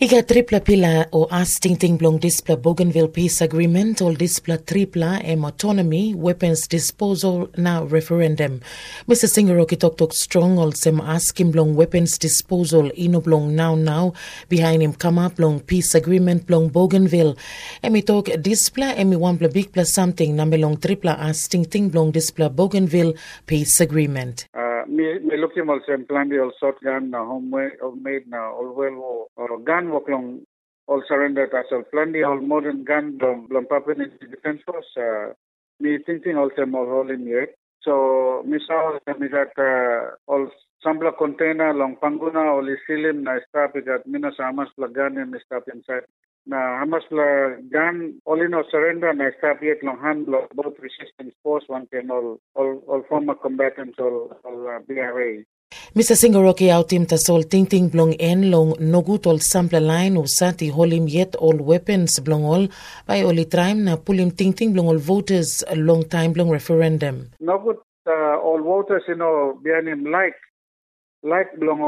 Iga tripla pila o asting blong displa Bougainville Peace Agreement or displa tripla autonomy weapons disposal now referendum. Mr. Singaroki tok strong sem asking blong weapons disposal blong now behind him come up blong peace agreement blong Bougainville. Emi talk displa one bla big plus something namelong tripla asting blong displa Bougainville Peace Agreement. Me looking also plenty all shotgun na homemade na all well or gun work long all surrendered as well plenty all modern gun long Papua Defense Force. Me thinking also more whole in here. So me saw me got all sampler container long Panguna all silim na stop it at Minas Hamas gun and stop inside. Na Hamas gun all in all surrender na stop yet long hand both resistance force one can all former combatants all BRA. Mr. Singaroki outim tasol ting blong en long nogut all sample line usati holim yet all weapons blong all by oli time na pulim ting blong all voters a long time blong referendum. Nogut all voters behind him like blong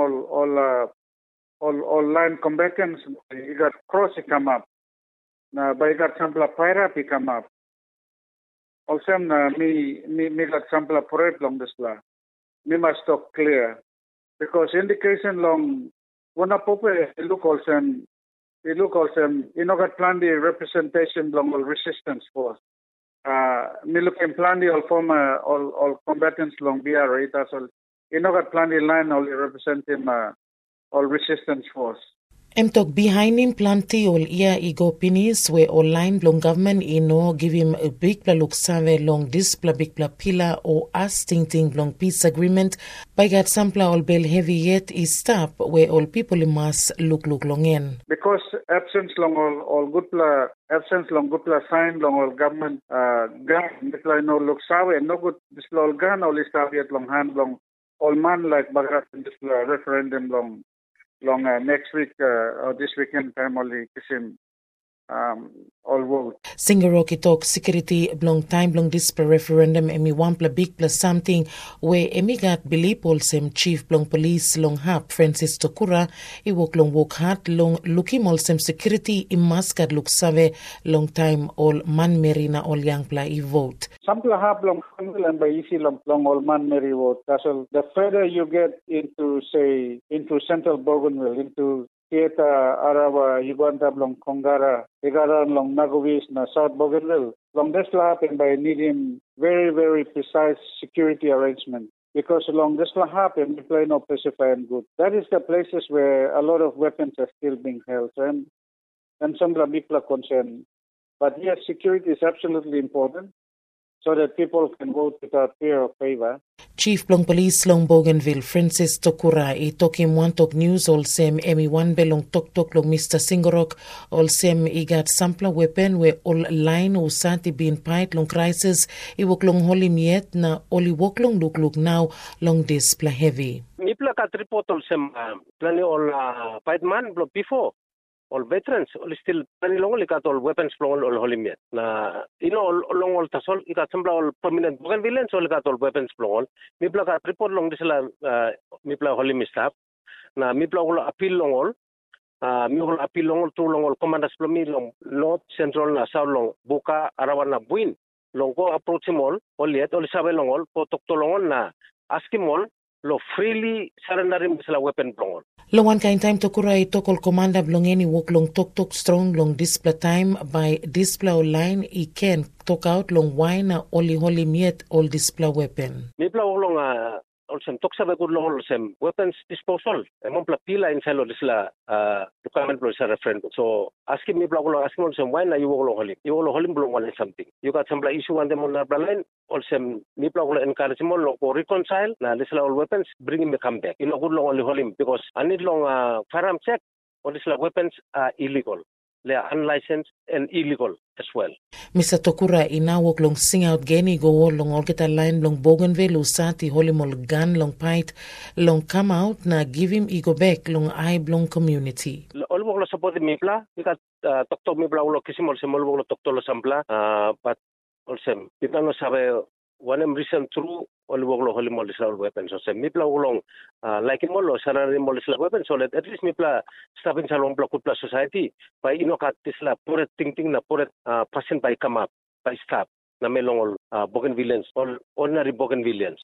all line combatants he got cross he come up. Na by got sample pyra he come up. Also me got sample parade long this la. Me must talk clear because indication long one up look also got plan the representation long all resistance force. Me look in plan the all former all combatants long BRA that's all got plan the line all represent him all resistance force. Talk behind him plenty all igo pinis where all line long government give him a big pla look save long this pla big pla pillar or as ting long peace agreement by got sampla all bell heavy yet is stop where all people must look long in. Because absence long all good pla sign long all government gun no look save no good this all gun all is yet long hand long all man like Bagrat this referendum long next week or this weekend time only kisim all vote. Singaroki talk security blong time blong this per referendum one pla big plus something where got believe also chief blong police long hap Francis Tokura walk hard long looking also security maskat look save long time all man marina all young pla vote. Sample hap long and by easy long all man mary vote. That's all. The further you get into central Bougainville, into Kieta, Arawa, Uganda, long Kongara, Igara, long Nagovis, na South Bougainville. Long this will happen by needing very, very precise security arrangement. Because along this will happen, we play no pacify and good. That is the places where a lot of weapons are still being held and some people are concerned. But yes, security is absolutely important so that people can vote without fear or favor. Chief Blong Police Long Bougainville Francis Tokura talking one talk news all same one belong talk long Mr. Singarok all same got sampler weapon where all line usati being pied long crisis wok long holim yet na oli wok long look now long display heavy. Nipla kat report all same plani all pied man before. All veterans, all still very long, all weapons from all holim yet. Na, long all tasol, got some all permanent Bougainville, so got all weapons from all. Mipla got report long this Mipla holim staff. Na, Mipla all appeal long all. Mipla appeal long all, two long all commanders from me long, North, Central, na South long, Boka, Arawana, Buin. Long go approach him all yet, all sabe long all, po talk to long all na, ask him all, lo freely surrender him this weapon from all. Long one kind time Tokura tokol commander blongeni walk long talk strong long display time by display line can talk out long wine only holy miet all display weapon. Mipla long also talk sabe good long some weapons disposal. Emon pla pila inside lo disla document lo sa referendum. So asking Mipla long asking some wine you long holim. You long holim long one something. You got some issue on them on the line. Also Mipla long encourage more long reconcile. Na disla all weapons bring him come back. You know good long only holim because I need long firearm check. All disla weapons are illegal. They are unlicensed and illegal as well. Mr. Tokura walk long sing out geni go long all get a line long Bougainville usati holimol gun long pint long come out na give him go back long I long community. All work lo support Mipla. We got talk Mipla lo kisimol semol work lo talk to lo sampla. But also Mipla no sabe one recent through all woglo holy molisla weapons so mipla ulong like mollo sanari molisla weapons so at least mipla stapin salong blokutla society by inokatisla pure ting na pure person by come up by stop na melong bougainvilleans or ordinary bougainvilleans